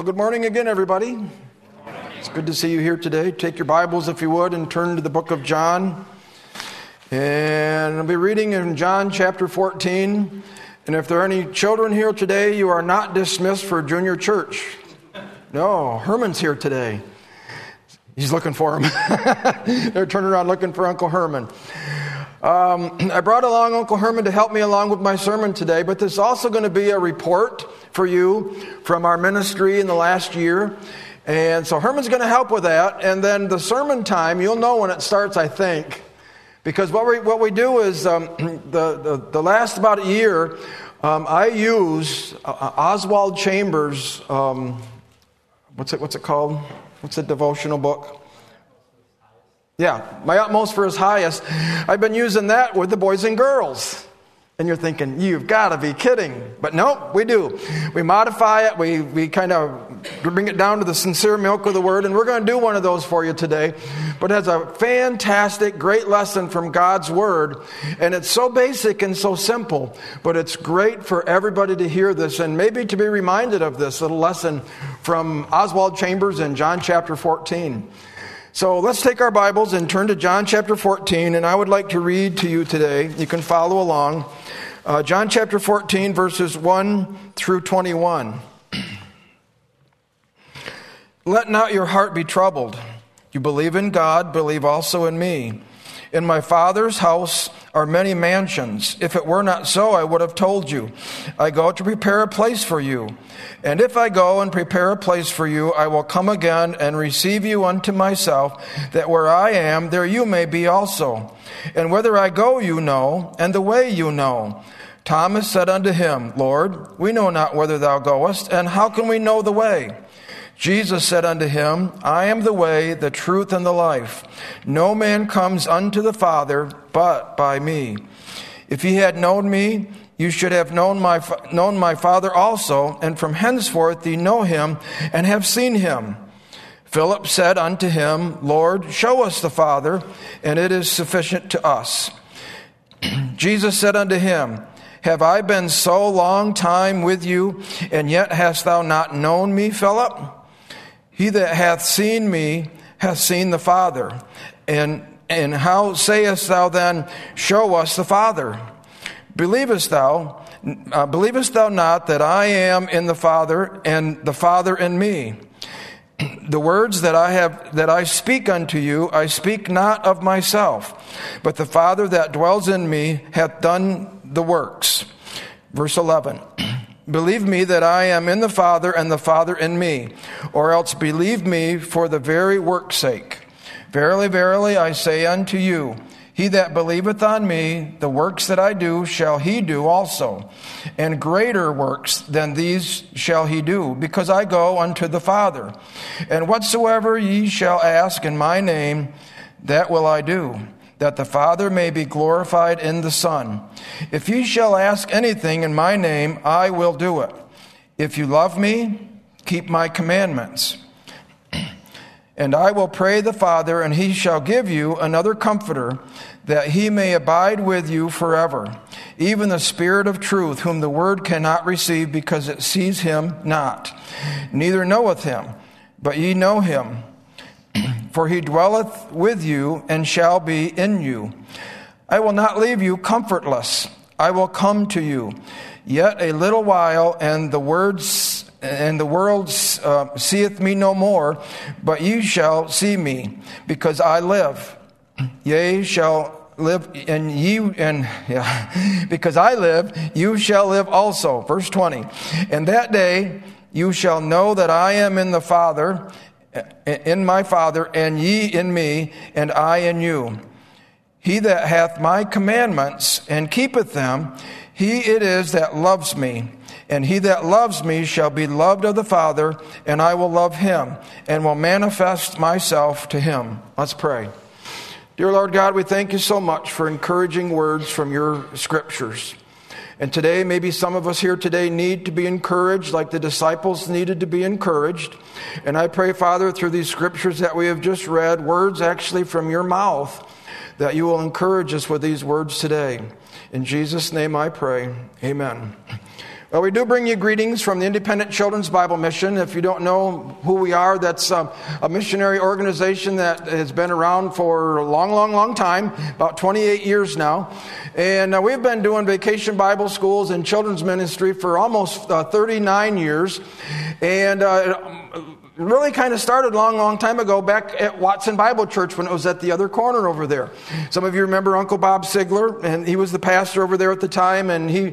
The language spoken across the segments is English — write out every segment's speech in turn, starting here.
Well, good morning again, everybody. It's good to see you here today. Take your Bibles, if you would, and turn to the book of John. And I'll be reading in John chapter 14. And if there are any children here today, you are not dismissed for junior church. No, Herman's here today. He's looking for him. They're turning around looking for Uncle Herman. I brought along Uncle Herman to help me along with my sermon today, but there's also going to be a report for you from our ministry in the last year. And so Herman's going to help with that. And then the sermon time, you'll know when it starts, I think. Because what we do is the last about a year, I use Oswald Chambers, what's it called? What's the devotional book? Yeah, My Utmost for His Highest. I've been using that with the boys and girls. And you're thinking, you've got to be kidding. But no, we do. We modify it. We kind of bring it down to the sincere milk of the Word. And we're going to do one of those for you today. But it has a fantastic, great lesson from God's Word. And it's so basic and so simple. But it's great for everybody to hear this and maybe to be reminded of this little lesson from Oswald Chambers in John chapter 14. So let's take our Bibles and turn to John chapter 14, and I would like to read to you today. You can follow along. John chapter 14, verses 1 through 21. Let not your heart be troubled. You believe in God, believe also in me. In my Father's house are many mansions. If it were not so, I would have told you. I go to prepare a place for you. And if I go and prepare a place for you, I will come again and receive you unto myself, that where I am, there you may be also. And whither I go you know, and the way you know. Thomas said unto him, Lord, we know not whither thou goest, and how can we know the way? Jesus said unto him, I am the way, the truth, and the life. No man comes unto the Father but by me. If ye had known me, you should have known my Father also, and from henceforth ye know him and have seen him. Philip said unto him, Lord, show us the Father, and it is sufficient to us. Jesus said unto him, Have I been so long time with you, and yet hast thou not known me, Philip? He that hath seen me hath seen the Father. And how sayest thou then, Show us the Father? Believest thou not that I am in the Father, and the Father in me? The words that I speak unto you, I speak not of myself, but the Father that dwells in me hath done the works. Verse 11. Believe me that I am in the Father, and the Father in me, or else believe me for the very work's sake. Verily, verily, I say unto you, he that believeth on me, the works that I do shall he do also, and greater works than these shall he do, because I go unto the Father. And whatsoever ye shall ask in my name, that will I do, that the Father may be glorified in the Son. If ye shall ask anything in my name, I will do it. If you love me, keep my commandments. And I will pray the Father, and he shall give you another Comforter, that he may abide with you forever, even the Spirit of truth, whom the world cannot receive, because it sees him not, neither knoweth him, but ye know him. For he dwelleth with you and shall be in you. I will not leave you comfortless. I will come to you. Yet a little while, and the world seeth me no more, but ye shall see me, because I live. Yea, shall live, because I live, you shall live also. Verse 20. And that day you shall know that I am in the Father, in my Father, and ye in me, and I in you. He that hath my commandments and keepeth them, he it is that loves me. And he that loves me shall be loved of the Father, and I will love him, and will manifest myself to him. Let's pray. Dear Lord God, we thank you so much for encouraging words from your scriptures. And today, maybe some of us here today need to be encouraged like the disciples needed to be encouraged. And I pray, Father, through these scriptures that we have just read, words actually from your mouth, that you will encourage us with these words today. In Jesus' name I pray. Amen. Well, we do bring you greetings from the Independent Children's Bible Mission. If you don't know who we are, that's a missionary organization that has been around for a long time, about 28 years now. And we've been doing vacation Bible schools and children's ministry for almost 39 years. And really kind of started a long time ago back at Watson Bible Church when it was at the other corner over there. Some of you remember Uncle Bob Sigler, and he was the pastor over there at the time, and he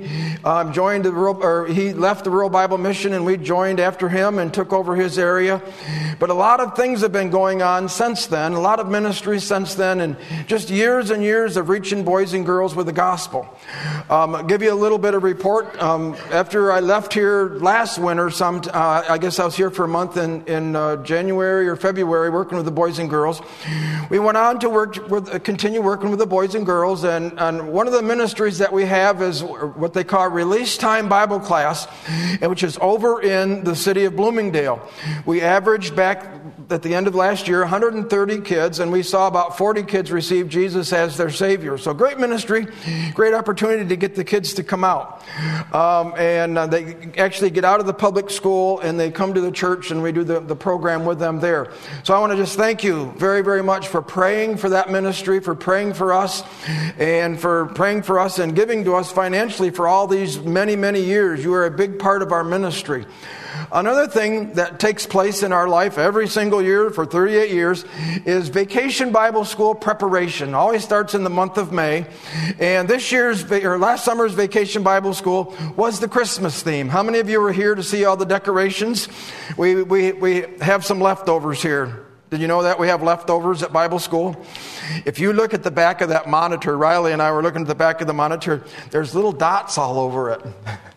he left the Rural Bible Mission, and we joined after him and took over his area. But a lot of things have been going on since then, a lot of ministries since then, and just years and years of reaching boys and girls with the gospel. I'll give you a little bit of report. After I left here last winter, I guess I was here for a month in January or February working with the boys and girls. We went on to continue working with the boys and girls, and one of the ministries that we have is what they call Release Time Bible Class, which is over in the city of Bloomingdale. We averaged back at the end of last year 130 kids, and we saw about 40 kids receive Jesus as their Savior. So great ministry, great opportunity to get the kids to come out. And they actually get out of the public school and they come to the church, and we do the program with them there. So I want to just thank you very, very much for praying for that ministry, for praying for us, and for praying for us and giving to us financially for all these many years. You are a big part of our ministry. Another thing that takes place in our life every single year for 38 years is Vacation Bible School preparation. Always starts in the month of May. And last summer's Vacation Bible School was the Christmas theme. How many of you were here to see all the decorations? We have some leftovers here. Did you know that we have leftovers at Bible school? If you look at the back of that monitor, Riley and I were looking at the back of the monitor, there's little dots all over it.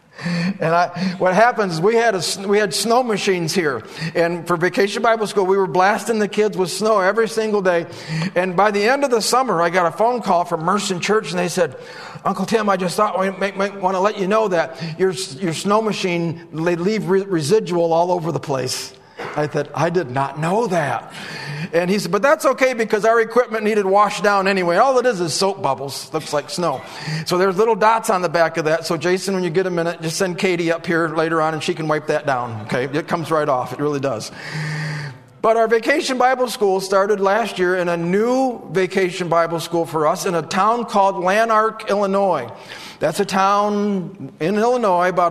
And what happens is we had snow machines here, and for Vacation Bible School we were blasting the kids with snow every single day. And by the end of the summer, I got a phone call from Merson Church, and they said, "Uncle Tim, I just thought we might want to let you know that your snow machine, they leave residual all over the place." I said, "I did not know that." And he said, "But that's okay because our equipment needed washed down anyway. All it is soap bubbles. Looks like snow." So there's little dots on the back of that. So Jason, when you get a minute, just send Katie up here later on and she can wipe that down. Okay, it comes right off. It really does. But our Vacation Bible School started last year in a new Vacation Bible School for us in a town called Lanark, Illinois. That's a town in Illinois about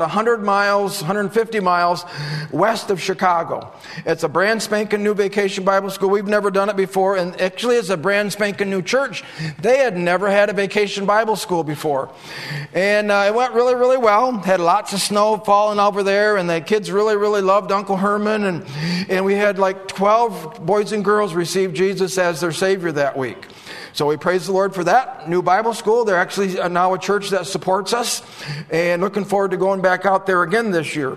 150 miles west of Chicago. It's a brand spanking new Vacation Bible School. We've never done it before, and actually it's a brand spanking new church. They had never had a Vacation Bible School before. And it went really, really well. Had lots of snow falling over there, and the kids really, really loved Uncle Herman. And we had like 12 boys and girls receive Jesus as their Savior that week. So we praise the Lord for that new Bible school. They're actually now a church that supports us, and looking forward to going back out there again this year.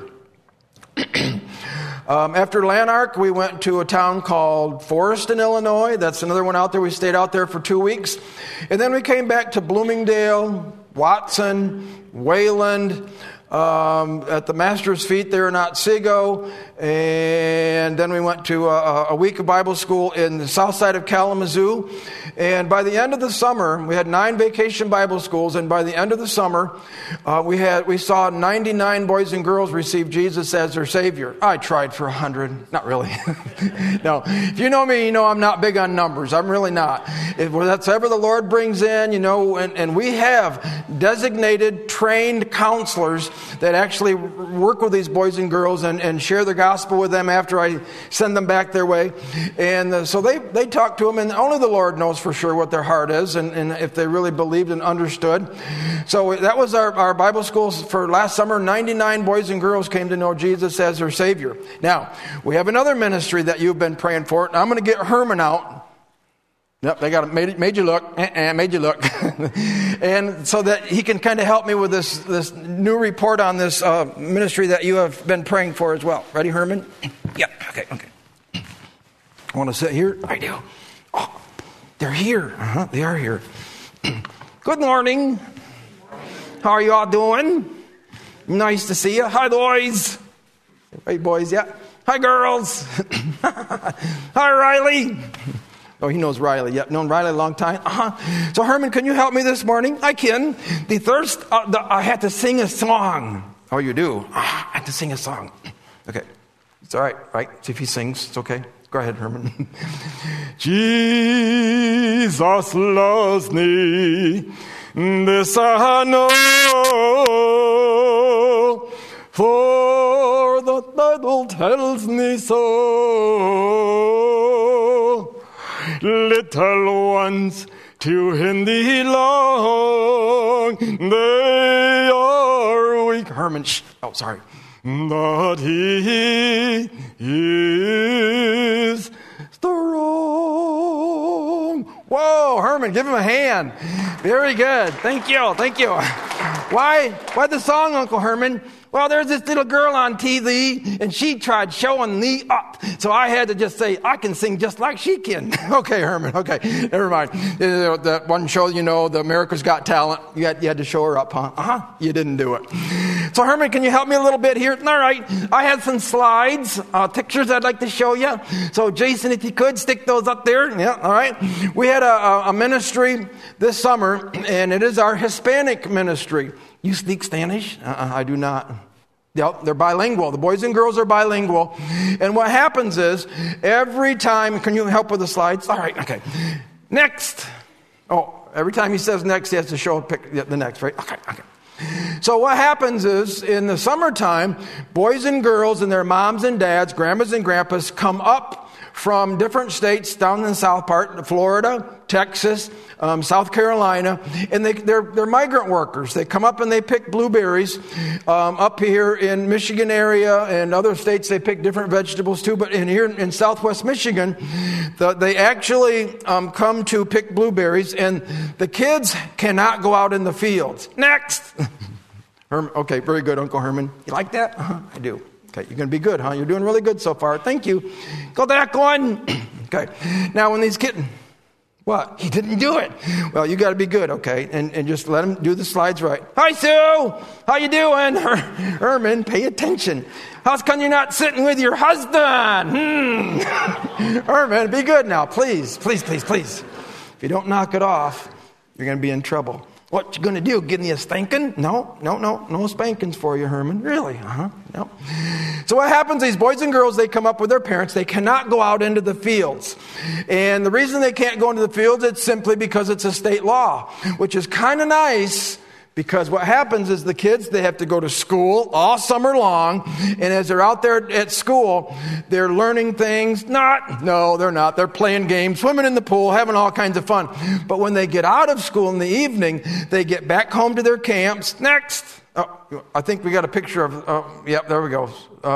After Lanark, we went to a town called Forreston, Illinois. That's another one out there. We stayed out there for 2 weeks. And then we came back to Bloomingdale, Watson, Wayland, at the Master's Feet there in Otsego, and then we went to a week of Bible school in the south side of Kalamazoo. And by the end of the summer, we had 9 vacation Bible schools, and by the end of the summer, we saw 99 boys and girls receive Jesus as their Savior. I tried for 100. Not really. No. If you know me, you know I'm not big on numbers. I'm really not. If that's ever the Lord brings in, and we have designated, trained counselors that actually work with these boys and girls and share the gospel with them after I send them back their way. And so they talk to them, and only the Lord knows for sure what their heart is and if they really believed and understood. So that was our Bible schools for last summer. 99 boys and girls came to know Jesus as their Savior. Now, we have another ministry that you've been praying for. I'm going to get Herman out. Yep, they got made you look. Made you look. And so that he can kind of help me with this new report on this ministry that you have been praying for as well. Ready, Herman? Yeah, okay. I want to sit here? I do. Oh, they're here. They are here. Good morning. How are you all doing? Nice to see you. Hi, boys. Hey, boys, yeah. Hi, girls. Hi, Riley. Oh, he knows Riley. Yep, known Riley a long time. So, Herman, can you help me this morning? I can. I had to sing a song. Oh, you do? I have to sing a song. Okay. It's all right, right? See if he sings. It's okay. Go ahead, Herman. Jesus loves me. This I know. For the Bible tells me so. Little ones to him thee long. They are weak. Herman, shh. Oh, sorry. But he is strong. Whoa, Herman, give him a hand. Very good. Thank you. Thank you. Why the song, Uncle Herman? Well, there's this little girl on TV, and she tried showing me up. So I had to just say, I can sing just like she can. Okay, Herman, okay. Never mind. That one show, the America's Got Talent, you had to show her up, huh? Uh-huh. You didn't do it. So, Herman, can you help me a little bit here? All right. I have some slides, pictures I'd like to show you. So, Jason, if you could, stick those up there. Yeah, all right. We had a ministry this summer, and it is our Hispanic ministry. You speak Spanish? I do not. Yep, they're bilingual. The boys and girls are bilingual. And what happens is, every time, can you help with the slides? All right, okay. Next. Oh, every time he says next, he has to show the next, right? Okay. So what happens is, in the summertime, boys and girls and their moms and dads, grandmas and grandpas come up from different states down in the south part, Florida, Texas, South Carolina, and they're migrant workers. They come up and they pick blueberries. Up here in Michigan area and other states, they pick different vegetables too. But here in Southwest Michigan, they actually come to pick blueberries, and the kids cannot go out in the fields. Next. Okay, very good, Uncle Herman. You like that? Uh-huh, I do. Okay, you're going to be good, huh? You're doing really good so far. Thank you. Go back one. Okay. Now, when these kids... What? He didn't do it. Well, you got to be good, okay? And just let him do the slides right. Hi, Sue. How you doing? Herman, pay attention. How's come you're not sitting with your husband? Herman, be good now. Please, please, please, please. If you don't knock it off, you're going to be in trouble. What you going to do? Give me a spanking? No spankings for you, Herman. Really? Uh-huh. No. So what happens, these boys and girls, they come up with their parents. They cannot go out into the fields. And the reason they can't go into the fields, it's simply because it's a state law, which is kind of nice. Because what happens is the kids, they have to go to school all summer long. And as they're out there at school, they're learning things. No, they're not. They're playing games, swimming in the pool, having all kinds of fun. But when they get out of school in the evening, they get back home to their camps. Next. Oh, I think we got a picture of, yep, there we go.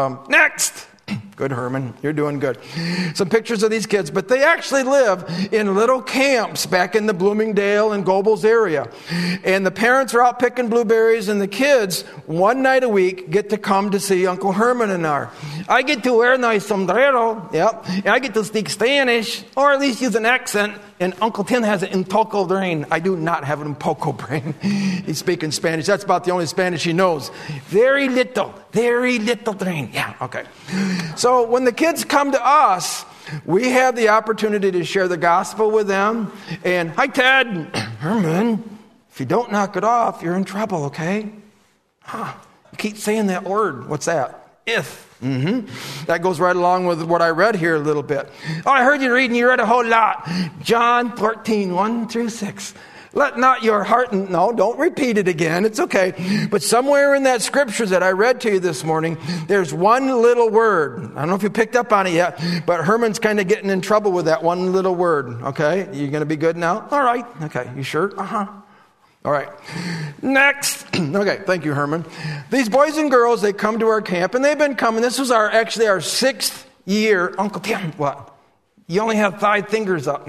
Next. Good, Herman. You're doing good. Some pictures of these kids, but they actually live in little camps back in the Bloomingdale and Gobles area. And the parents are out picking blueberries, and the kids, one night a week, get to come to see Uncle Herman and I get to wear my sombrero, yep, and I get to speak Spanish, or at least use an accent, and Uncle Tim has an Impoco brain. I do not have an Impoco brain. He's speaking Spanish. That's about the only Spanish he knows. Very little brain. Yeah, okay. So when the kids come to us, we have the opportunity to share the gospel with them. And, hi, Ted. Herman, if you don't knock it off, you're in trouble, okay? You keep saying that word. What's that? If. Mm-hmm. That goes right along with what I read here a little bit. Oh, I heard you reading. You read a whole lot. John 14, 1 through 6. Let not your heart... No, don't repeat it again. It's okay. But somewhere in that scripture that I read to you this morning, there's one little word. I don't know if you picked up on it yet, but Herman's kind of getting in trouble with that one little word. Okay? You going to be good now? All right. Okay. You sure? Uh-huh. All right. Next. Okay. Thank you, Herman. These boys and girls, they come to our camp, and they've been coming. This was actually our 6th year. Uncle Tim, what? You only have 5 fingers up.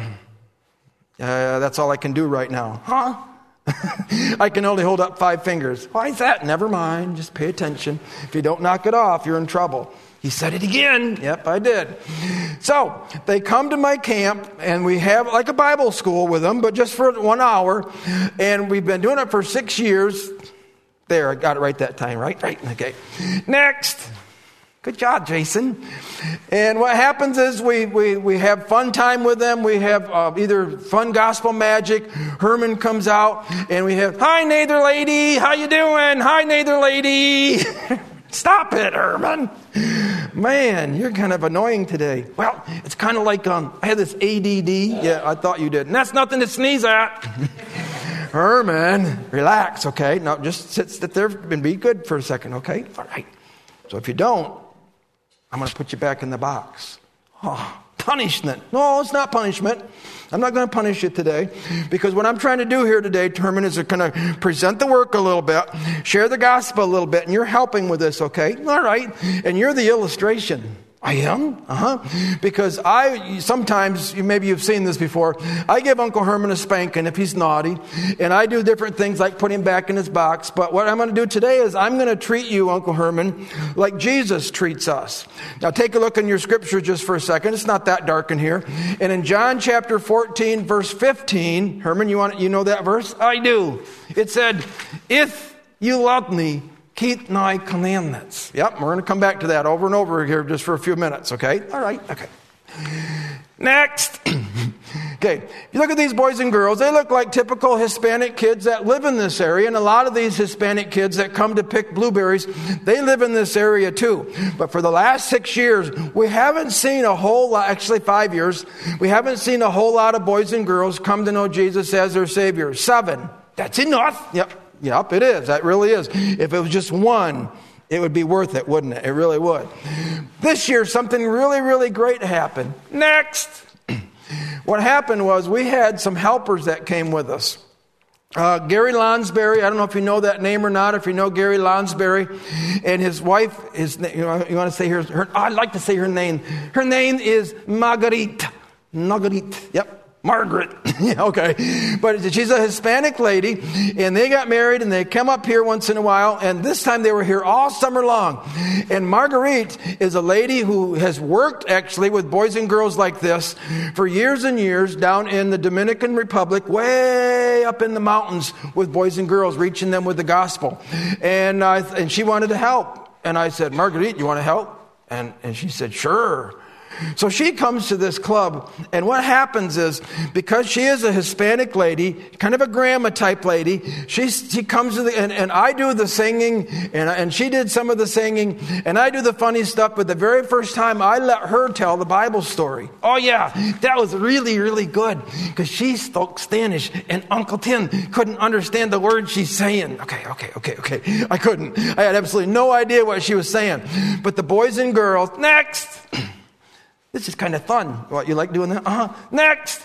That's all I can do right now. Huh? I can only hold up 5 fingers. Why is that? Never mind. Just pay attention. If you don't knock it off, you're in trouble. He said it again. Yep, I did. So they come to my camp, and we have like a Bible school with them, but just for 1 hour. And we've been doing it for 6 years. There, I got it right that time, right? Right. Okay. Next. Good job, Jason. And what happens is we have fun time with them. We have either fun gospel magic. Herman comes out and we have, hi, Nather lady. How you doing? Hi, Nather lady. Stop it, Herman. Man, you're kind of annoying today. Well, it's kind of like I had this ADD. Yeah, I thought you did. And that's nothing to sneeze at. Herman, relax, okay? Now just sit there and be good for a second, okay? All right. So if you don't, I'm going to put you back in the box. Oh, punishment. No, it's not punishment. I'm not going to punish you today because what I'm trying to do here today, Herman, is going to present the work a little bit, share the gospel a little bit, and you're helping with this, okay? All right. And you're the illustration. I am? Because sometimes, maybe you've seen this before, I give Uncle Herman a spanking if he's naughty, and I do different things like put him back in his box. But what I'm going to do today is I'm going to treat you, Uncle Herman, like Jesus treats us. Now take a look in your scripture just for a second. It's not that dark in here. And in John chapter 14, verse 15, Herman, you know that verse? I do. It said, if you love me, keep my commandments. Yep, we're going to come back to that over and over here just for a few minutes, okay? All right, okay. Next. Okay, if you look at these boys and girls, they look like typical Hispanic kids that live in this area. And a lot of these Hispanic kids that come to pick blueberries, they live in this area too. But for the last 6 years, we haven't seen a whole lot, actually 5 years, we haven't seen a whole lot of boys and girls come to know Jesus as their Savior. 7. That's enough. Yep, it is. That really is. If it was just one, it would be worth it, wouldn't it? It really would. This year, something really, really great happened. Next. What happened was we had some helpers that came with us. Gary Lonsberry, I don't know if you know that name or not, if you know Gary Lonsberry, and his wife, you want to say her I'd like to say her name. Her name is Marguerite. Yep. Margaret. Okay. But she's a Hispanic lady, and they got married, and they come up here once in a while, and this time they were here all summer long. And Marguerite is a lady who has worked actually with boys and girls like this for years and years down in the Dominican Republic, way up in the mountains with boys and girls, reaching them with the gospel. And she wanted to help. And I said, Marguerite, you want to help? And she said, sure. So she comes to this club, and what happens is, because she is a Hispanic lady, kind of a grandma type lady, she comes to and I do the singing, and she did some of the singing, and I do the funny stuff, but the very first time I let her tell the Bible story. Oh yeah, that was really, really good, because she spoke Spanish, and Uncle Tim couldn't understand the words she's saying. Okay. I couldn't. I had absolutely no idea what she was saying. But the boys and girls, next. This is kind of fun. What, you like doing that? Next.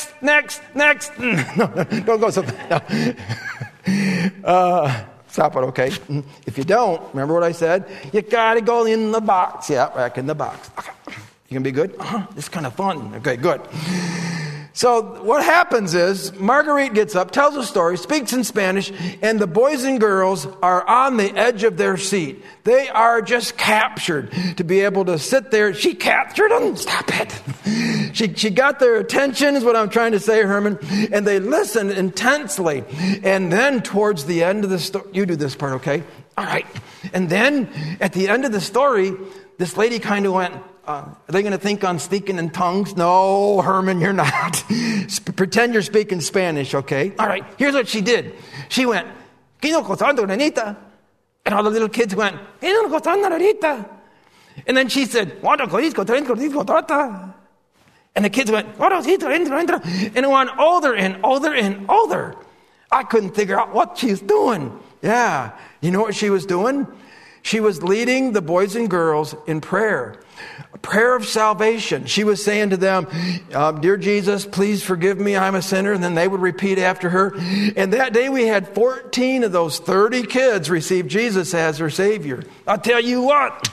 No, don't go so fast. Stop it, okay? If you don't, remember what I said? You got to go in the box. Yeah, back in the box. Okay. You going to be good? This is kind of fun. Okay, good. So what happens is, Marguerite gets up, tells a story, speaks in Spanish, and the boys and girls are on the edge of their seat. They are just captured to be able to sit there. She captured them. Stop it. She got their attention, is what I'm trying to say, Herman, and they listened intensely. And then towards the end of the story, you do this part, okay? All right. And then at the end of the story, this lady kind of went, are they going to think I'm speaking in tongues? No, Herman, you're not. Pretend you're speaking Spanish, okay? All right, here's what she did. She went, and all the little kids went, and then she said, and the kids went, and it went older and older and older. I couldn't figure out what she was doing. Yeah, you know what she was doing? She was leading the boys and girls in prayer. A prayer of salvation. She was saying to them, Dear Jesus, please forgive me, I'm a sinner. And then they would repeat after her. And that day we had 14 of those 30 kids receive Jesus as their Savior. I'll tell you what.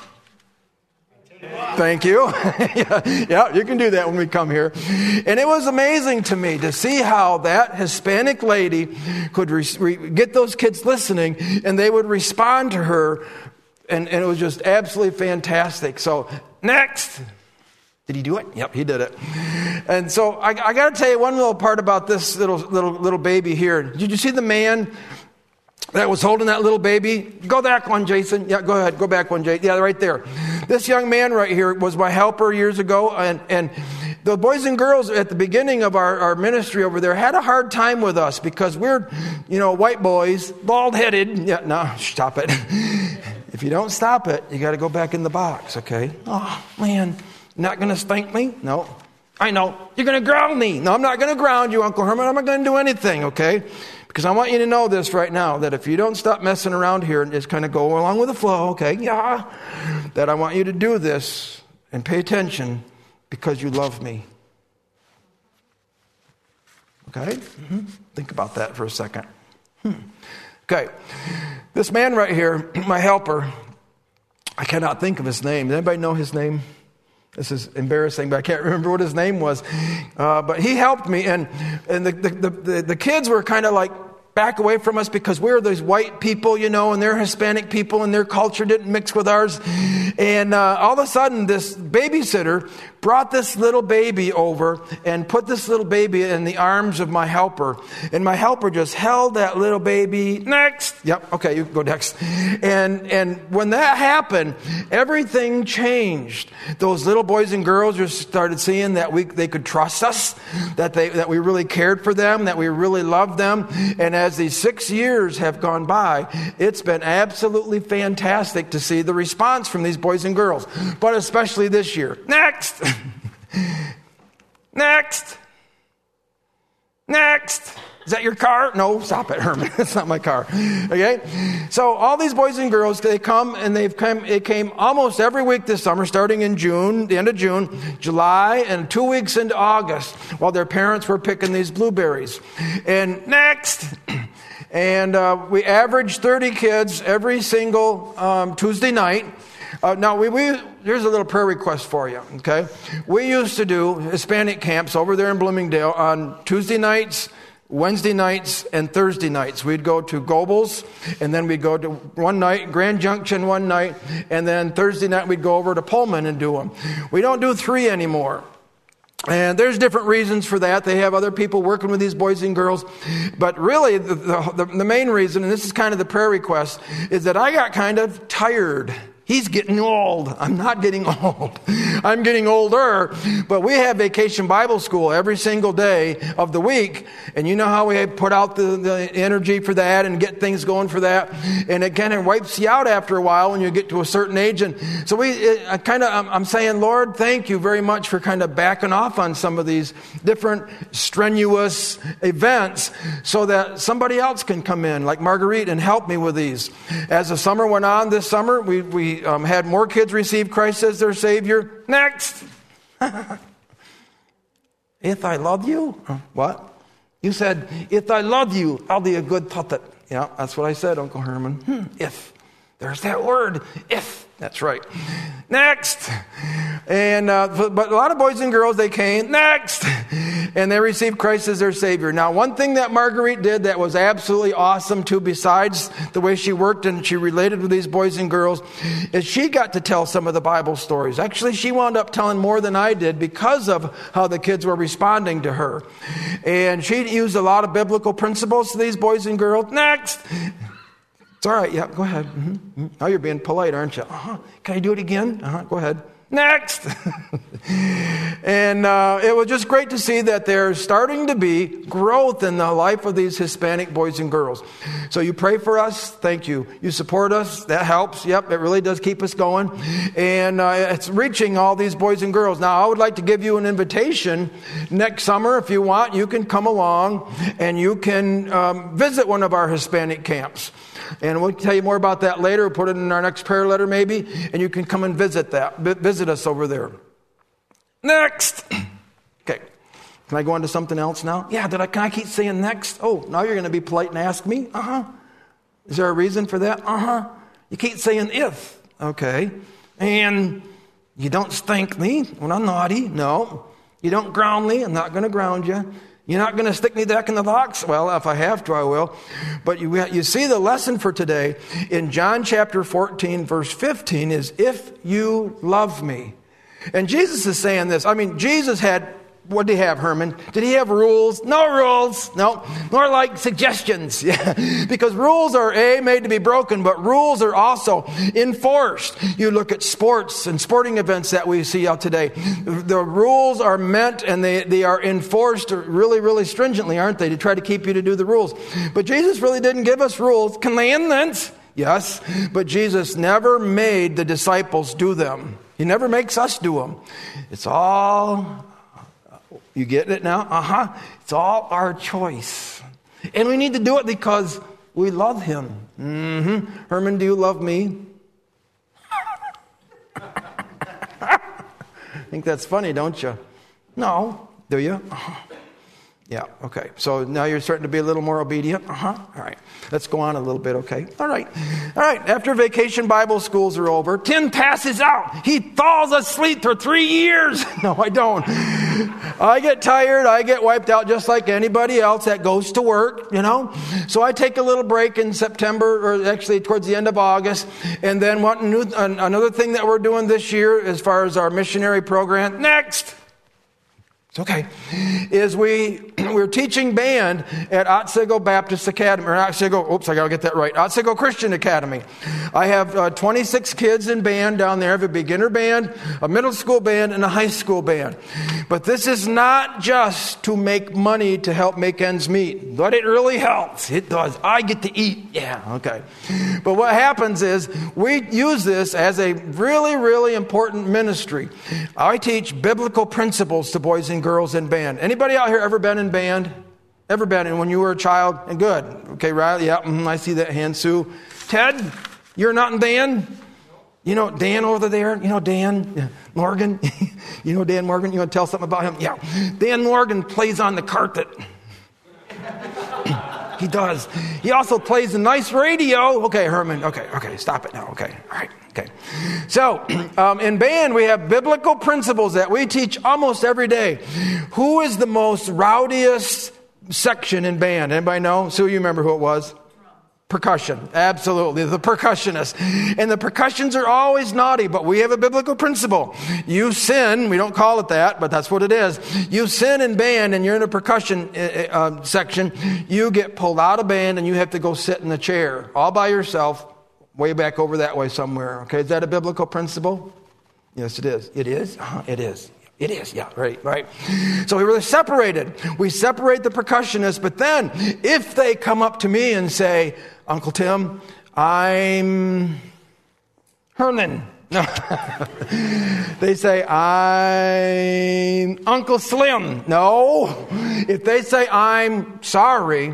Thank you. Yeah, you can do that when we come here. And it was amazing to me to see how that Hispanic lady could get those kids listening, and they would respond to her. And it was just absolutely fantastic. So, next. Did he do it? Yep, he did it. And so I got to tell you one little part about this little baby here. Did you see the man that was holding that little baby. Go back one, Jason. Yeah, go ahead. Go back one, Jason. Yeah, right there. This young man right here was my helper years ago. And the boys and girls at the beginning of our ministry over there had a hard time with us because we're, white boys, bald-headed. Yeah, no, stop it. If you don't stop it, you got to go back in the box, okay? Oh, man, you're not going to spank me? No. I know. You're going to ground me. No, I'm not going to ground you, Uncle Herman. I'm not going to do anything, okay? Because I want you to know this right now, that if you don't stop messing around here and just kind of go along with the flow, okay, yeah, that I want you to do this and pay attention because you love me. Okay? Think about that for a second. Okay. This man right here, my helper, I cannot think of his name. Does anybody know his name? This is embarrassing, but I can't remember what his name was. But he helped me, and the kids were kind of like back away from us because we were these white people, and they're Hispanic people, and their culture didn't mix with ours. And all of a sudden, this babysitter brought this little baby over and put this little baby in the arms of my helper. And my helper just held that little baby. Next. Yep. Okay, you can go next. And when that happened, everything changed. Those little boys and girls just started seeing that they could trust us, that we really cared for them, that we really loved them. And as these 6 years have gone by, it's been absolutely fantastic to see the response from these boys and girls, but especially this year. Next. Next. Is that your car? No, stop it, Herman. It's not my car. Okay? So all these boys and girls, they came almost every week this summer, starting in June, the end of June, July, and 2 weeks into August, while their parents were picking these blueberries. And next. And we averaged 30 kids every single Tuesday night. Now, here's a little prayer request for you, okay? We used to do Hispanic camps over there in Bloomingdale on Tuesday nights, Wednesday nights, and Thursday nights. We'd go to Goebels, and then we'd go to one night, Grand Junction one night, and then Thursday night we'd go over to Pullman and do them. We don't do 3 anymore. And there's different reasons for that. They have other people working with these boys and girls. But really, the main reason, and this is kind of the prayer request, is that I got kind of tired. He's getting old. I'm not getting old. I'm getting older. But we have Vacation Bible School every single day of the week. And you know how we put out the energy for that and get things going for that. And it kind of wipes you out after a while when you get to a certain age. And so I'm saying, Lord, thank you very much for kind of backing off on some of these different strenuous events so that somebody else can come in, like Marguerite, and help me with these. As the summer went on this summer, we had more kids receive Christ as their Savior. Next. If I love you? What? You said, if I love you, I'll be a good puppet. Yeah, that's what I said, Uncle Herman. If. There's that word. If. That's right. Next. And but a lot of boys and girls, they came. Next. And they received Christ as their Savior. Now, one thing that Marguerite did that was absolutely awesome too, besides the way she worked and she related with these boys and girls, is she got to tell some of the Bible stories. Actually, she wound up telling more than I did because of how the kids were responding to her. And she used a lot of biblical principles to these boys and girls. Next. It's all right. Yeah, go ahead. Mm-hmm. Now you're being polite, aren't you? Can I do it again? Go ahead. Next. And it was just great to see that there's starting to be growth in the life of these Hispanic boys and girls. So you pray for us. Thank you. You support us. That helps. Yep, it really does keep us going. And it's reaching all these boys and girls. Now, I would like to give you an invitation next summer. If you want, you can come along and you can visit one of our Hispanic camps. And we'll tell you more about that later. We'll put it in our next prayer letter maybe. And you can come and visit us over there. Next. Okay. Can I go on to something else now? Yeah, can I keep saying next? Oh, now you're going to be polite and ask me? Is there a reason for that? You keep saying if. Okay. And you don't spank me when I'm naughty. No. You don't ground me. I'm not going to ground you. You're not going to stick me back in the box? Well, if I have to, I will. But you see the lesson for today in John chapter 14, verse 15 is, if you love me. And Jesus is saying this. I mean, Jesus had what did he have, Herman? Did he have rules? No rules. No. More like suggestions. Yeah. Because rules are made to be broken, but rules are also enforced. You look at sports and sporting events that we see out today. The rules are meant and they are enforced really, really stringently, aren't they? To try to keep you to do the rules. But Jesus really didn't give us rules. Commandments, yes. But Jesus never made the disciples do them. He never makes us do them. It's all... You get it now? It's all our choice. And we need to do it because we love him. Herman, do you love me? I think that's funny, don't you? No. Do you? Yeah, okay. So now you're starting to be a little more obedient? All right. Let's go on a little bit, okay? All right. After vacation Bible schools are over, Tim passes out. He falls asleep for 3 years. No, I don't. I get tired. I get wiped out just like anybody else that goes to work, So I take a little break in September, or actually towards the end of August. And then another thing that we're doing this year as far as our missionary program, next. It's okay. Is we're teaching band at Otsego Baptist Academy, or Otsego, I gotta get that right, Otsego Christian Academy. I have 26 kids in band down there. I have a beginner band, a middle school band, and a high school band. But this is not just to make money to help make ends meet. But it really helps. It does. I get to eat. Yeah, okay. But what happens is we use this as a really, really important ministry. I teach biblical principles to boys and girls in band. Anybody out here ever been in band? Ever been in when you were a child? And good. Okay, Riley, yeah, I see that hand, Sue. Ted, you're not in band? You know Dan over there? You know Dan Morgan? You know Dan Morgan? You want to tell something about him? Yeah. Dan Morgan plays on the carpet. He does. He also plays a nice radio. Okay, Herman. Okay, stop it now. Okay, all right. Okay. So, in band, we have biblical principles that we teach almost every day. Who is the most rowdiest section in band? Anybody know? Sue, you remember who it was? Percussion. Absolutely. The percussionists. And the percussions are always naughty, but we have a biblical principle. You sin, we don't call it that, but that's what it is. You sin in band and you're in a percussion section, you get pulled out of band and you have to go sit in the chair all by yourself, way back over that way somewhere. Okay, is that a biblical principle? Yes, it is. It is? It is. It is, yeah, right. So we were separated. We separate the percussionists, but then if they come up to me and say, Uncle Tim, I'm Herman. No. They say, I'm Uncle Slim. No. If they say, I'm sorry,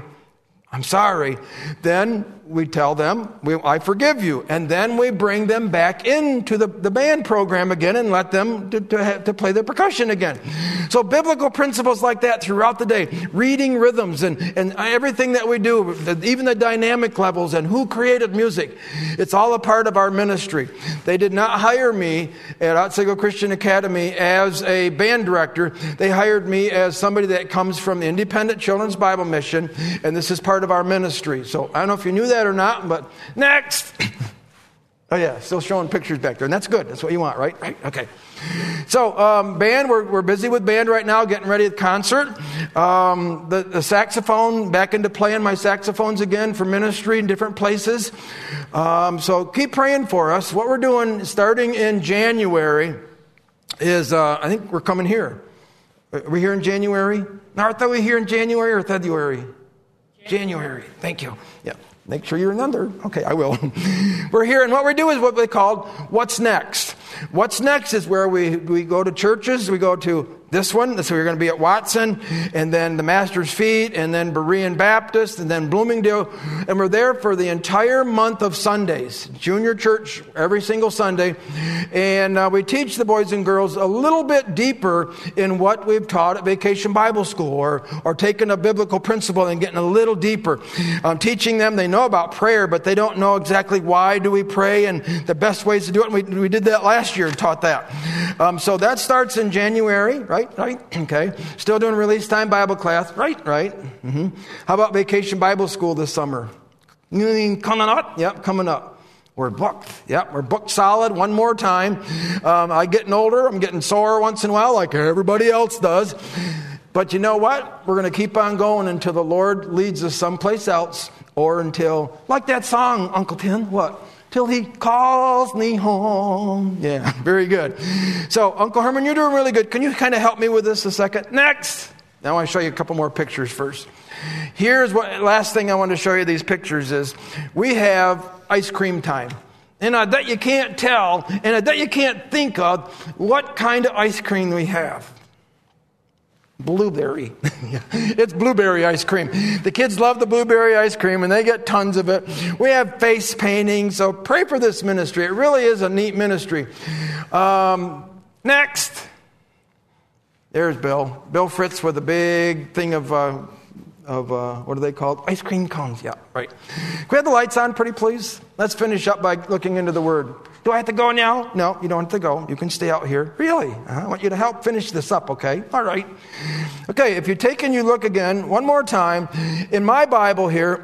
then we tell them, I forgive you. And then we bring them back into the band program again and let them to play the percussion again. So biblical principles like that throughout the day. Reading rhythms and everything that we do, even the dynamic levels and who created music. It's all a part of our ministry. They did not hire me at Otsego Christian Academy as a band director. They hired me as somebody that comes from the Independent Children's Bible Mission, and this is part of our ministry. So I don't know if you knew that or not, but next. Oh yeah, still showing pictures back there, and that's good. That's what you want, right? Right. Okay. So band, we're busy with band right now, getting ready at the concert. The saxophone, back into playing my saxophones again for ministry in different places. So keep praying for us. What we're doing starting in January is, I think we're coming here. Are we here in January? Martha, are we here in January or February? January. Thank you. Yeah. Make sure you remember. Okay, I will. We're here, and what we do is what we call What's Next. What's Next is where we go to churches. We go to this one. So we're going to be at Watson, and then the Master's Feet, and then Berean Baptist, and then Bloomingdale. And we're there for the entire month of Sundays. Junior church every single Sunday. And we teach the boys and girls a little bit deeper in what we've taught at Vacation Bible School, or taking a biblical principle and getting a little deeper. Teaching them, they know about prayer, but they don't know exactly why do we pray and the best ways to do it. And we did that last year and taught that. So that starts in January, right? Okay. Still doing release time Bible class. Right. Mm-hmm. How about Vacation Bible School this summer? Coming up? Yep, coming up. We're booked. Yep, we're booked solid. One more time. I'm getting older. I'm getting sore once in a while like everybody else does. But you know what? We're going to keep on going until the Lord leads us someplace else, or until, like that song, Uncle Tim, what? Till he calls me home. Yeah, very good. So, Uncle Herman, you're doing really good. Can you kind of help me with this a second? Next. Now I want to show you a couple more pictures first. Here's what, last thing I want to show you these pictures is, we have ice cream time. And I bet you can't tell, and I bet you can't think of what kind of ice cream we have. Blueberry. It's blueberry ice cream. The kids love the blueberry ice cream and they get tons of it. We have face painting, so pray for this ministry. It really is a neat ministry. Next. There's Bill. Bill Fritz with a big thing of what are they called? Ice cream cones. Yeah, right. Can we have the lights on, pretty please? Let's finish up by looking into the Word. Do I have to go now? No, you don't have to go. You can stay out here. Really? I want you to help finish this up, okay? All right. Okay, if you take and you look again, one more time, in my Bible here,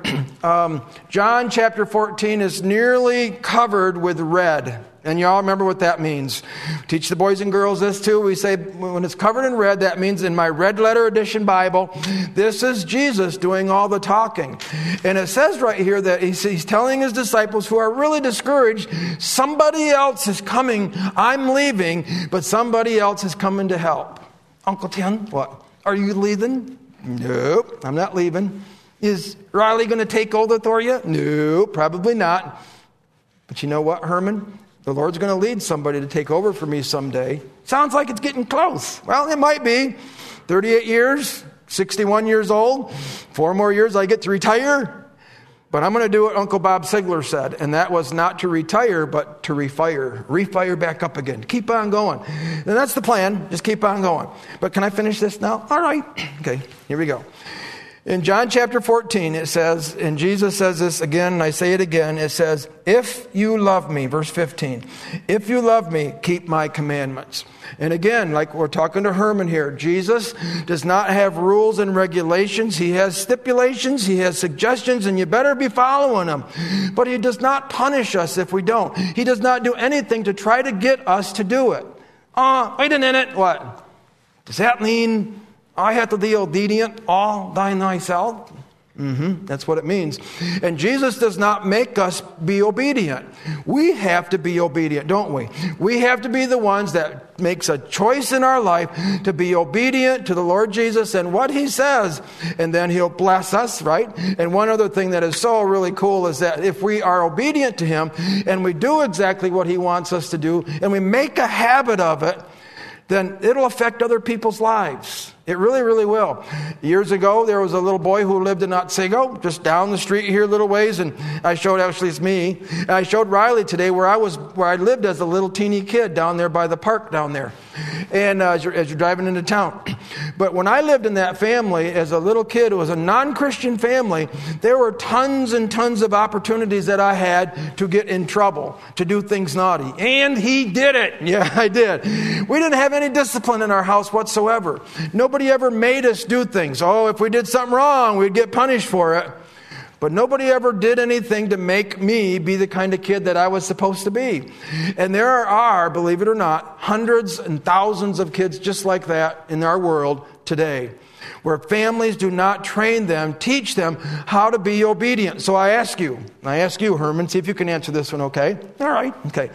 John chapter 14 is nearly covered with red. And you all remember what that means. Teach the boys and girls this too. We say when it's covered in red, that means in my red letter edition Bible, this is Jesus doing all the talking. And it says right here that he's telling his disciples who are really discouraged, somebody else is coming. I'm leaving, but somebody else is coming to help. Uncle Tim, what? Are you leaving? Nope, I'm not leaving. Is Riley going to take over for you? No, probably not. But you know what, Herman? The Lord's going to lead somebody to take over for me someday. Sounds like it's getting close. Well, it might be. 38 years, 61 years old, 4 more years I get to retire. But I'm going to do what Uncle Bob Sigler said, and that was not to retire, but to refire. Refire back up again. Keep on going. And that's the plan. Just keep on going. But can I finish this now? All right. Okay, here we go. In John chapter 14, it says, and Jesus says this again, and I say it again, it says, if you love me, verse 15, if you love me, keep my commandments. And again, like we're talking to Herman here, Jesus does not have rules and regulations. He has stipulations, he has suggestions, and you better be following them. But he does not punish us if we don't. He does not do anything to try to get us to do it. Wait a minute, what? Does that mean I have to be obedient all by myself? That's what it means. And Jesus does not make us be obedient. We have to be obedient, don't we? We have to be the ones that makes a choice in our life to be obedient to the Lord Jesus and what he says. And then he'll bless us, right? And one other thing that is so really cool is that if we are obedient to him and we do exactly what he wants us to do and we make a habit of it, then it'll affect other people's lives. It really, really will. Years ago, there was a little boy who lived in Otsego, just down the street here a little ways, and I showed, actually it's me, and I showed Riley today where I lived as a little teeny kid down there by the park down there, and as you're driving into town. But when I lived in that family as a little kid, it was a non-Christian family, there were tons and tons of opportunities that I had to get in trouble, to do things naughty. And he did it. Yeah, I did. We didn't have any discipline in our house whatsoever. Nobody ever made us do things. Oh, if we did something wrong, we'd get punished for it. But nobody ever did anything to make me be the kind of kid that I was supposed to be. And there are, believe it or not, hundreds and thousands of kids just like that in our world today, where families do not train them, teach them how to be obedient. So I ask you, Herman, see if you can answer this one, okay? All right, okay.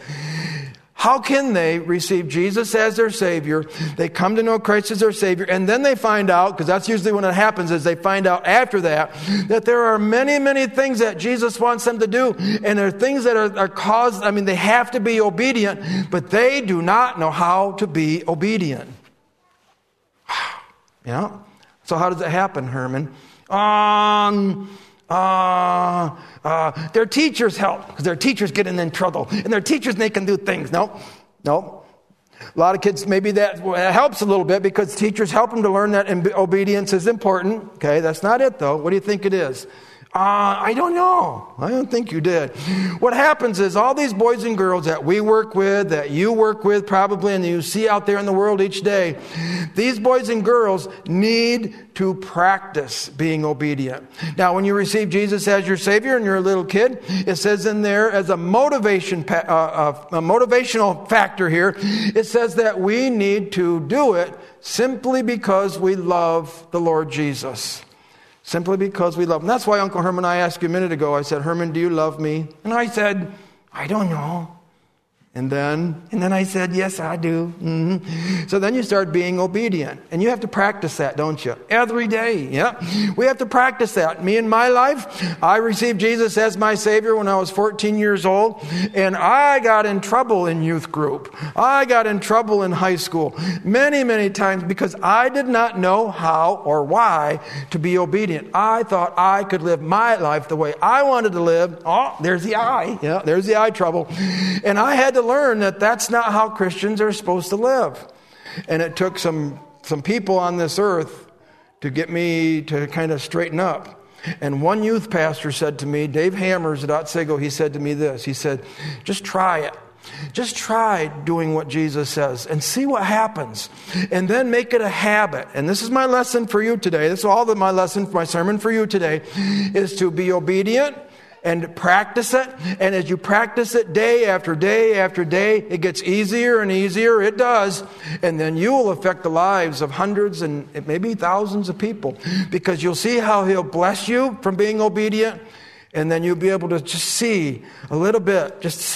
How can they receive Jesus as their Savior? They come to know Christ as their Savior, and then they find out, because that's usually when it happens, is they find out after that there are many, many things that Jesus wants them to do, and there are things that are caused, they have to be obedient, but they do not know how to be obedient. Yeah. So how does it happen, Herman? Their teachers help, because their teachers get in trouble, and their teachers make them do things. No. A lot of kids, maybe that helps a little bit because teachers help them to learn that obedience is important. Okay, that's not it though. What do you think it is? I don't know. I don't think you did. What happens is all these boys and girls that we work with, that you work with probably, and you see out there in the world each day, these boys and girls need to practice being obedient. Now, when you receive Jesus as your Savior and you're a little kid, it says in there as a motivational factor here, it says that we need to do it simply because we love the Lord Jesus. Simply because we love him. That's why Uncle Herman, I asked you a minute ago, I said, Herman, do you love me? And I said, I don't know. And then I said, yes, I do. Mm-hmm. So then you start being obedient. And you have to practice that, don't you? Every day. Yeah. We have to practice that. Me in my life, I received Jesus as my Savior when I was 14 years old. And I got in trouble in youth group. I got in trouble in high school many, many times because I did not know how or why to be obedient. I thought I could live my life the way I wanted to live. Oh, there's the I. Yeah, there's the I trouble. And I had to learn that that's not how Christians are supposed to live. And it took some people on this earth to get me to kind of straighten up. And one youth pastor said to me, Dave Hammers at Otsego, he said to me this. He said, just try it. Just try doing what Jesus says and see what happens. And then make it a habit. And this is my lesson for you today. This is all my lesson, my sermon for you today, is to be obedient and practice it. And as you practice it day after day after day, it gets easier and easier. It does. And then you will affect the lives of hundreds and maybe thousands of people, because you'll see how he'll bless you from being obedient. And then you'll be able to just see a little bit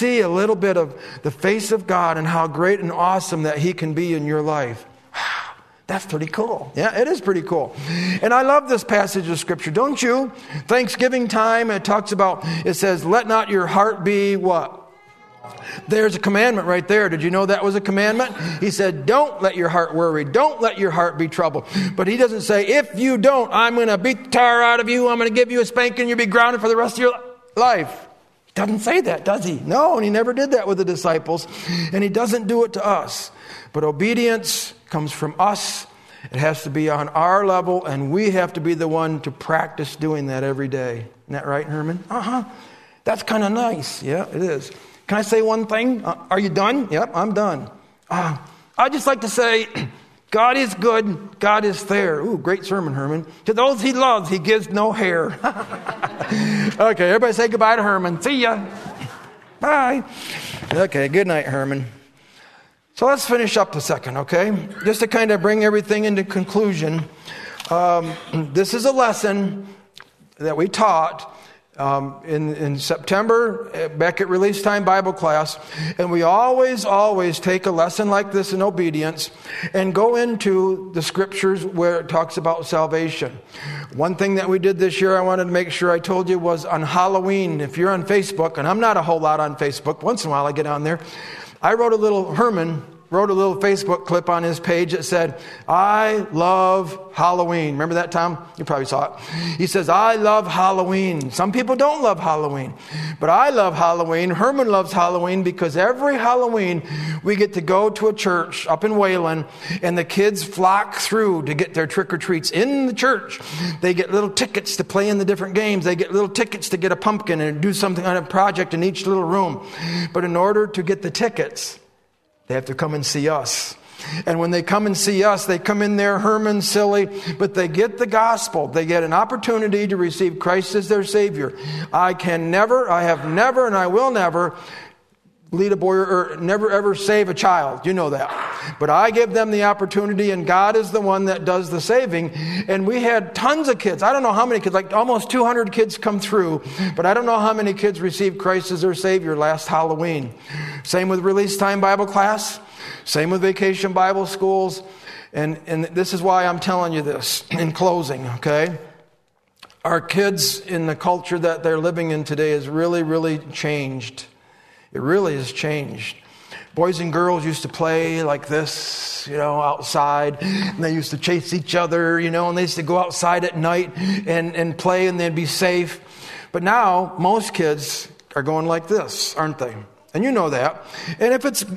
of the face of God and how great and awesome that he can be in your life. That's pretty cool. Yeah, it is pretty cool. And I love this passage of Scripture, don't you? Thanksgiving time, it says, let not your heart be what? There's a commandment right there. Did you know that was a commandment? He said, don't let your heart worry. Don't let your heart be troubled. But he doesn't say, if you don't, I'm going to beat the tar out of you. I'm going to give you a spanking. You'll be grounded for the rest of your life. He doesn't say that, does he? No, and he never did that with the disciples. And he doesn't do it to us. But obedience comes from us. It has to be on our level, and we have to be the one to practice doing that every day. Isn't that right, Herman? That's kind of nice. Yeah, it is. Can I say one thing? Are you done? Yep, I'm done. I'd just like to say, God is good. God is fair. Ooh, great sermon, Herman. To those he loves, he gives no hair. Okay, everybody say goodbye to Herman. See ya. Bye. Okay, good night, Herman. So let's finish up a second, okay? Just to kind of bring everything into conclusion. This is a lesson that we taught in September back at Release Time Bible class. And we always take a lesson like this in obedience and go into the scriptures where it talks about salvation. One thing that we did this year, I wanted to make sure I told you, was on Halloween. If you're on Facebook, and I'm not a whole lot on Facebook, once in a while I get on there. Herman wrote a little Facebook clip on his page that said, I love Halloween. Remember that, Tom? You probably saw it. He says, I love Halloween. Some people don't love Halloween, but I love Halloween. Herman loves Halloween because every Halloween we get to go to a church up in Wayland, and the kids flock through to get their trick-or-treats in the church. They get little tickets to play in the different games. They get little tickets to get a pumpkin and do something on a project in each little room. But in order to get the tickets, they have to come and see us. And when they come and see us, they come in there, Herman, silly, but they get the gospel. They get an opportunity to receive Christ as their Savior. I have never, and I will never lead a boy or never ever save a child. You know that. But I give them the opportunity, and God is the one that does the saving. And we had tons of kids. I don't know how many kids, like almost 200 kids come through, but I don't know how many kids received Christ as their Savior last Halloween. Same with Release Time Bible class. Same with Vacation Bible schools. And this is why I'm telling you this in closing, okay? Our kids in the culture that they're living in today has really, really changed. It really has changed. Boys and girls used to play like this, outside. And they used to chase each other, and they used to go outside at night and play, and they'd be safe. But now, most kids are going like this, aren't they? And you know that. And if it's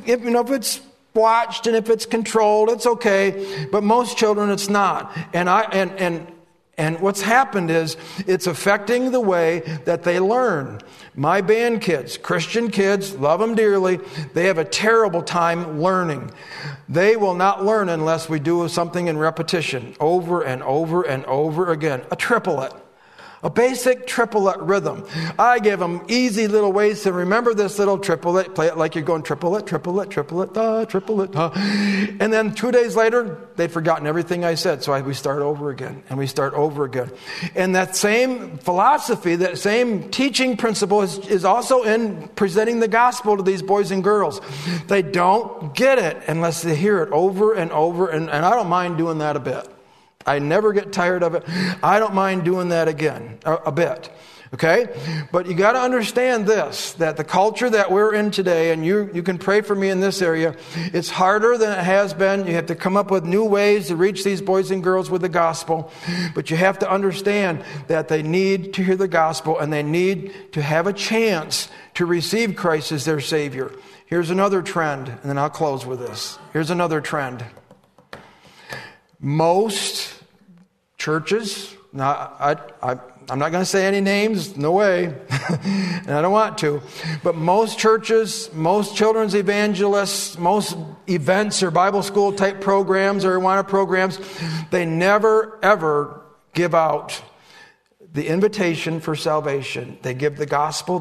watched and if it's controlled, it's okay. But most children, it's not. And And what's happened is it's affecting the way that they learn. My band kids, Christian kids, love them dearly. They have a terrible time learning. They will not learn unless we do something in repetition over and over and over again. A triplet. A basic triplet rhythm. I give them easy little ways to remember this little triplet. Play it like you're going triplet, triplet, triplet, triplet. And then 2 days later, they'd forgotten everything I said. So we start over again, and we start over again. And that same philosophy, that same teaching principle is also in presenting the gospel to these boys and girls. They don't get it unless they hear it over and over. And I don't mind doing that a bit. I never get tired of it. I don't mind doing that again, a bit. Okay? But you got to understand this, that the culture that we're in today, and you can pray for me in this area, it's harder than it has been. You have to come up with new ways to reach these boys and girls with the gospel. But you have to understand that they need to hear the gospel, and they need to have a chance to receive Christ as their Savior. Here's another trend, and then I'll close with this. Here's another trend. Most churches, now I'm not going to say any names, no way, and I don't want to, but most churches, most children's evangelists, most events or Bible school type programs or Awana programs, they never ever give out the invitation for salvation. They give the gospel,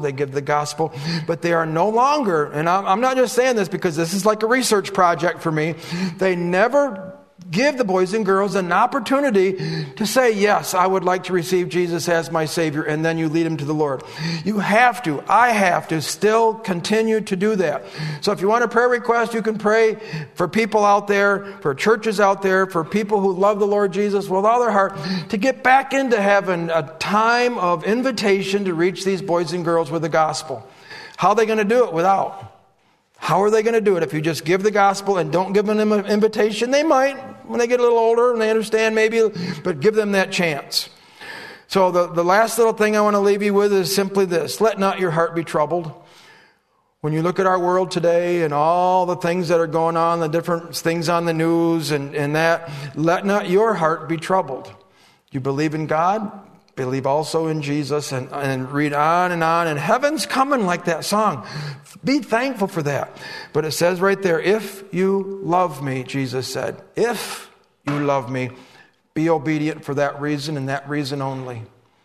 but they are no longer, and I'm not just saying this because this is like a research project for me, they never give the boys and girls an opportunity to say, yes, I would like to receive Jesus as my Savior, and then you lead them to the Lord. You have to, I have to still continue to do that. So if you want a prayer request, you can pray for people out there, for churches out there, for people who love the Lord Jesus with all their heart, to get back into having a time of invitation to reach these boys and girls with the gospel. How are they going to do it without? How are they going to do it? If you just give the gospel and don't give them an invitation, they might when they get a little older and they understand maybe, but give them that chance. So the last little thing I want to leave you with is simply this. Let not your heart be troubled. When you look at our world today and all the things that are going on, the different things on the news and that, let not your heart be troubled. You believe in God, believe also in Jesus, and read on, and heaven's coming like that song. Be thankful for that. But it says right there, if you love me, Jesus said, if you love me, be obedient for that reason and that reason only.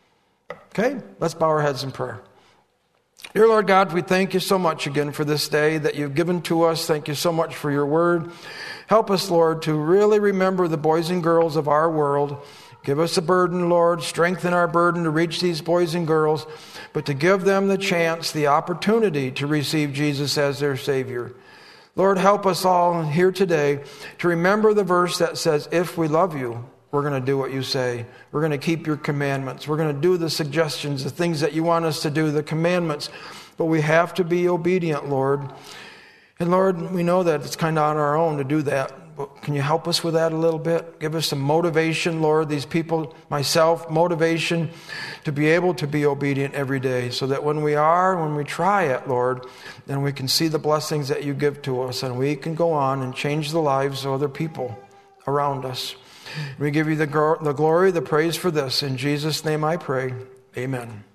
Okay, let's bow our heads in prayer. Dear Lord God, we thank you so much again for this day that you've given to us. Thank you so much for your word. Help us, Lord, to really remember the boys and girls of our world. Give us a burden, Lord. Strengthen our burden to reach these boys and girls, but to give them the chance, the opportunity to receive Jesus as their Savior. Lord, help us all here today to remember the verse that says, if we love you, we're going to do what you say. We're going to keep your commandments. We're going to do the suggestions, the things that you want us to do, the commandments. But we have to be obedient, Lord. And Lord, we know that it's kind of on our own to do that. But can you help us with that a little bit? Give us some motivation, Lord, these people, myself, motivation to be able to be obedient every day so that when we try it, Lord, then we can see the blessings that you give to us and we can go on and change the lives of other people around us. We give you the glory, the praise for this. In Jesus' name I pray. Amen.